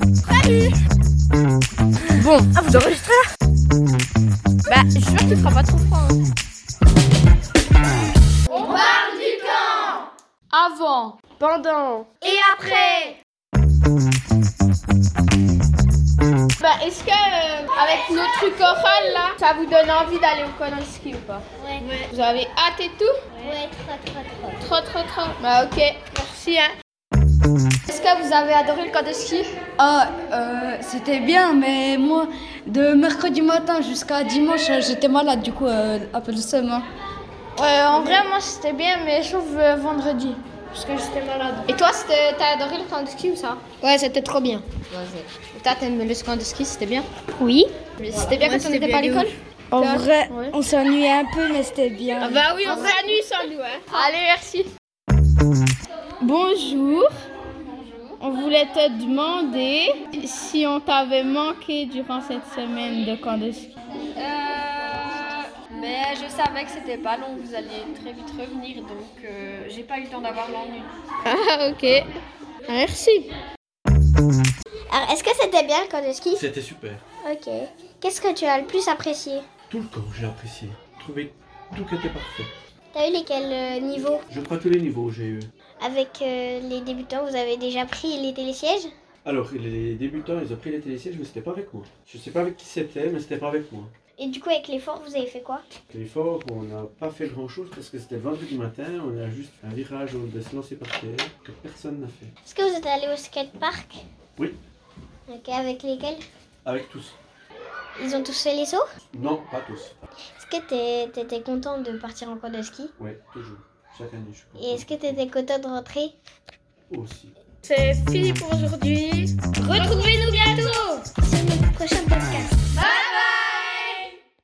Salut. Bon, vous enregistrez là? Bah, je suis sûre qu'il fera pas trop froid. On parle du camp. Avant, Pendant et après. bah, est-ce que avec nos trucs orales là, ça vous donne envie d'aller au camp de ski ou pas? Ouais. Vous avez hâte et tout? Ouais, trop. Bah ok, merci hein. Est-ce que vous avez adoré le camp de ski? C'était bien, mais moi, de mercredi matin jusqu'à dimanche, j'étais malade, du coup, un peu le seum. Hein. En vrai, moi c'était bien, mais sauf vendredi, parce que j'étais malade. Et toi, t'as adoré le camp de ski ou ça? Ouais, c'était trop bien. Et toi, t'aimes le camp de ski, c'était bien? Oui. Mais c'était bien quand on n'était pas à l'école? En vrai, Ouais. on s'ennuyait un peu, mais c'était bien. Ah bah oui, on s'ennuie sans nous, hein. Allez, merci. Bonjour. On voulait te demander si on t'avait manqué durant cette semaine de camp de ski. Mais je savais que c'était pas long, vous alliez très vite revenir, donc j'ai pas eu le temps d'avoir l'ennui. Ah, ok. Merci. Alors, est-ce que c'était bien le camp de ski? C'était super. Ok. Qu'est-ce que tu as le plus apprécié? Tout le camp, j'ai apprécié. Trouvé tout qui était parfait. T'as eu lesquels niveaux? Je crois tous les niveaux j'ai eu. Avec les débutants, vous avez déjà pris les télésièges? Alors, les débutants, ils ont pris les télésièges, mais c'était pas avec moi. Je sais pas avec qui c'était, mais c'était pas avec moi. Et du coup, avec l'effort, vous avez fait quoi? L'effort, on n'a pas fait grand chose parce que c'était le vendredi matin, on a juste un virage où on devait se lancer par terre que personne n'a fait. Est-ce que vous êtes allé au skatepark? Oui, Ok, avec lesquels? avec tous. Ils ont tous fait les sauts? Non, pas tous. Est-ce que t'étais content de partir en camp de ski? Oui, toujours. Chaque année, je suis Et est-ce que t'étais content de rentrer? content. Aussi. C'est fini pour aujourd'hui.